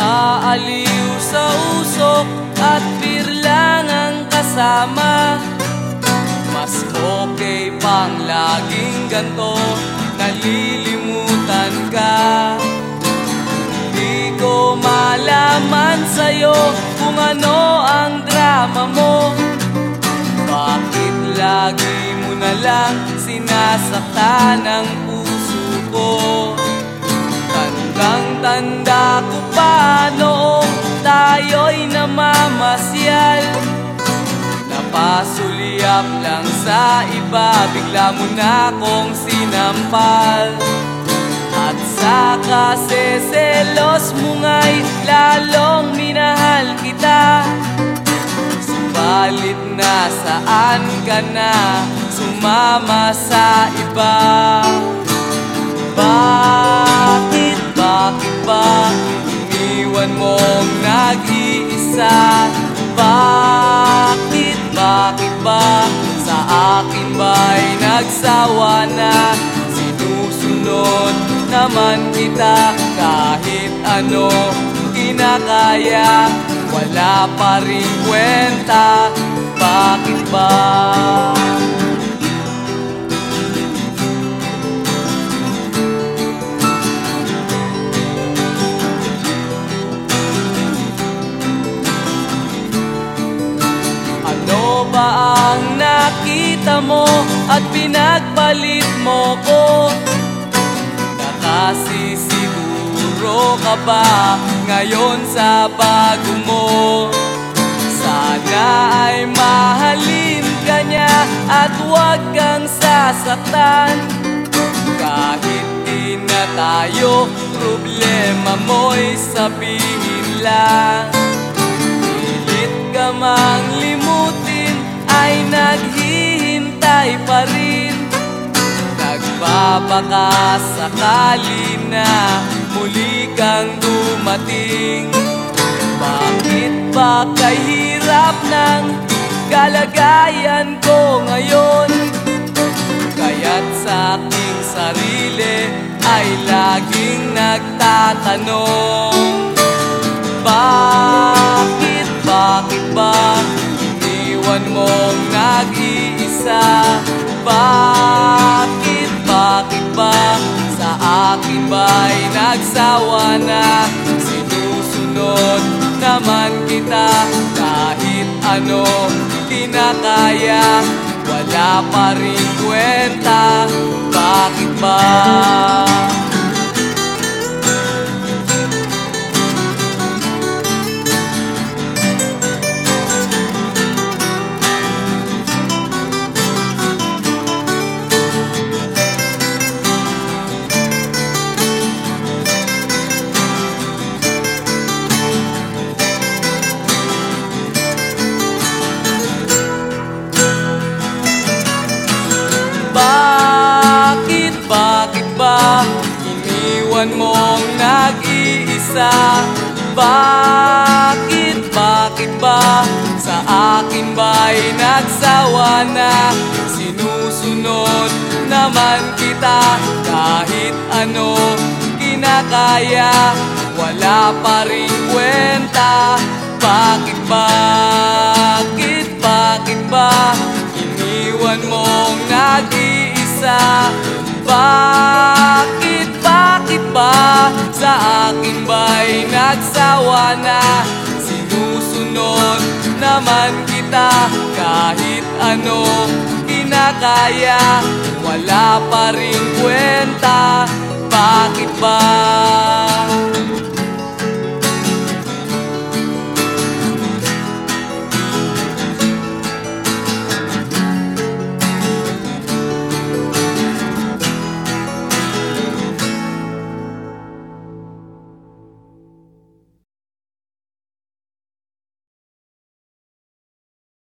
Naaaliw sa usok at birlang ang kasama. Mas okay pang laging ganto, nalilimutan ka. Di ko malaman sa'yo kung ano ang drama mo. Bakit lagi mo na lang sinasaktan ang puso ko? Tandang-tanda ko pa noong tayo'y namamasyal. Napasulyap lang sa iba, bigla mo na akong sinampal. At sa kaseselos mo nga'y lalong minahal kita. Subalit nasaan ka na, sumama sa iba? Bakit ba iniwan mong nag-iisa? Bakit ba sa akin ba'y nagsawa na? Sinusunod naman kita kahit ano kinakaya, wala pa rin kwenta. Bakit ba? Ano ba ang nakita mo at pinagpalit mo ko? Nakasisiguro ka ba ngayon sa bago mo? Sana ay mahalin ka niya at huwag kang sasaktan. Kahit di na tayo, problema mo'y sabihin lang. Pilit ka mang limutin ay naghihintay pa rin. Nagbabaka sakali na muli kang dumating. Bakit ba kahirap ng kalagayan ko ngayon? Kaya't sa aking sarili ay laging nagtatanong. Bakit ba iniwan mong nag-iisa? Bakit ba sa akin ba'y nagsawa na? Sinusunod naman kita kahit ano kinakaya, wala pa rin kwenta. Bakit ba? Bakit ba iniwan mong nag-iisa? Bakit ba sa akin ba'y nagsawa na? Sinusunod naman kita kahit ano kinakaya, wala pa rin kwenta. Bakit ba iniwan mong nag-iisa? Bakit ba sa akin ba'y nagsawa na? Sinusunod naman kita kahit ano kinakaya, wala pa rin kwenta. Bakit ba?